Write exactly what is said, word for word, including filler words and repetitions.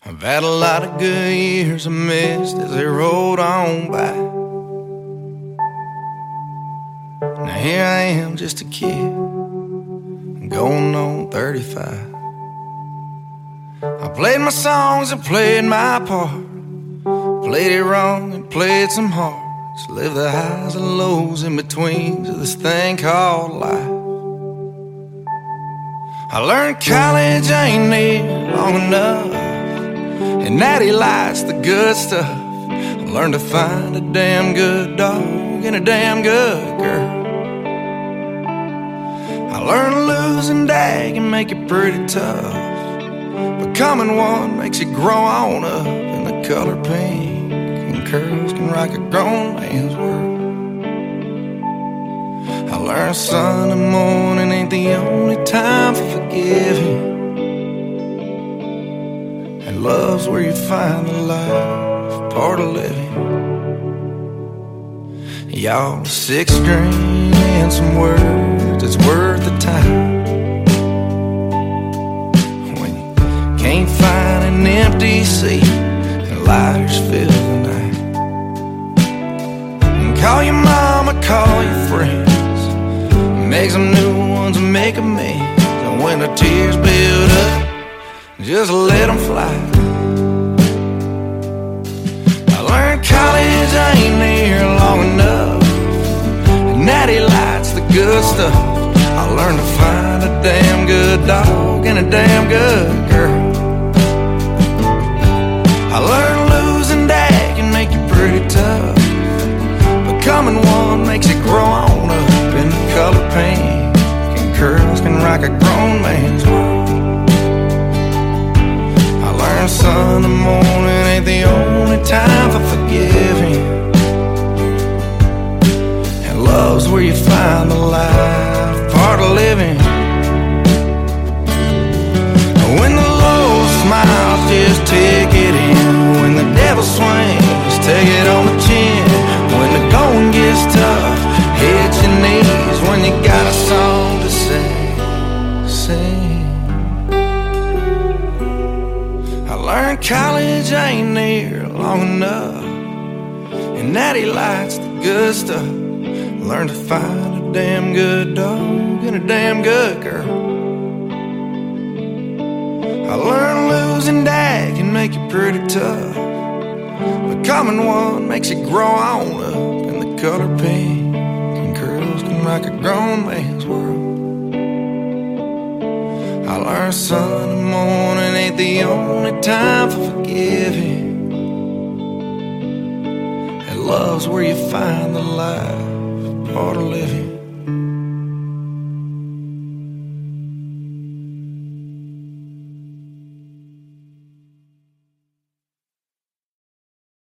I've had a lot of good years I missed as they rolled on by. Now here I am, just a kid, going on thirty-five. I played my songs and played my part, played it wrong and played some hearts, lived the highs and lows in between to this thing called life. I learned college ain't near long enough, and Natty Light's the good stuff. I learned to find a damn good dog and a damn good girl. I learned to lose and dag and make it pretty tough. Becoming one makes you grow on up, and the color pink and curls can rock a grown man's world. I learned Sunday morning ain't the only time for forgiving, and love's where you find the life part of living. Y'all, a six string and some words, it's worth the time. When you can't find an empty seat and lighters fill the night, and call your mama, call your friends, make some new ones and make amends. And when the tears build up, just let them fly. I learned college ain't near long enough, and Natty Light's the good stuff. I learned to find a damn good dog and a damn good girl. I learned to lose and dag and make it pretty tough. Becoming one makes you grow on up, in the color pink and curls can rock a grown man's world. Sunday morning ain't the only time for forgiving, and love's where you find the life part of living. When the low smiles, just take it in. When the devil swings, take it on the chin. When the going gets tough, hit your knees. When you got a song to sing, sing. Learned college ain't near long enough, and Natty Light's the good stuff. Learned to find a damn good dog and a damn good girl. I learned to lose and dag and make it pretty tough. Becoming one makes you grow on up, and the color pink and curls can rock a grown man's world. I learned Sunday morning ain't the only time for forgiving, and love's where you find the life part of living.